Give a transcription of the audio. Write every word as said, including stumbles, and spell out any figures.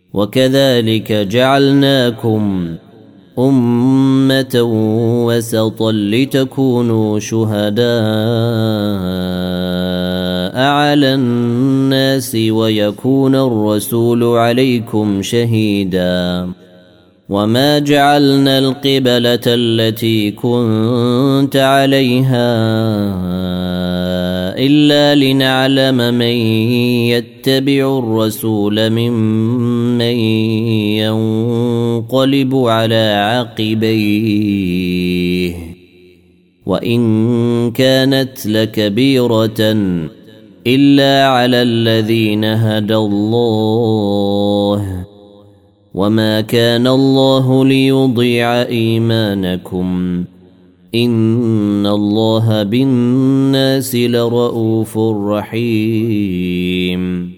وكذلك جعلناكم أمة وسطا لتكونوا شهداء على الناس ويكون الرسول عليكم شهيدا وما جعلنا القبلة التي كنت عليها إلا لنعلم من يتبع الرسول ممن ينقلب على عقبيه وإن كانت لكبيرة إلا على الذين هدى الله وما كان الله ليضيع إيمانكم إن الله بالناس لرؤوف رحيم.